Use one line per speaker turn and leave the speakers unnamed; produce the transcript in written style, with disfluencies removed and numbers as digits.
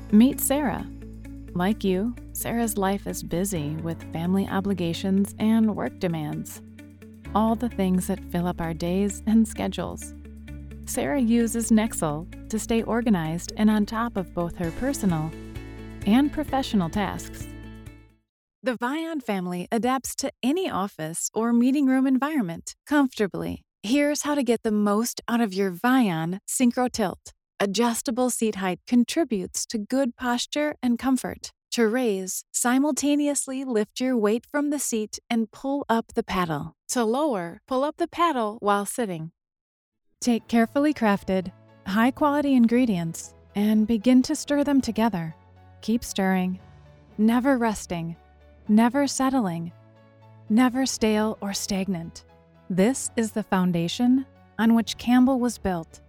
Meet Sarah. Like you, Sarah's life is busy with family obligations and work demands. All the things that fill up our days and schedules. Sarah uses Nexel to stay organized and on top of both her personal and professional tasks. The Vion family adapts to any office or meeting room environment comfortably. Here's how to get the most out of your Vion Synchro Tilt. Adjustable seat height contributes to good posture and comfort. To raise, simultaneously lift your weight from the seat and pull up the paddle. To lower, pull up the paddle while sitting. Take carefully crafted, high-quality ingredients and begin to stir them together. Keep stirring, never resting, never settling, never stale or stagnant. This is the foundation on which Campbell was built.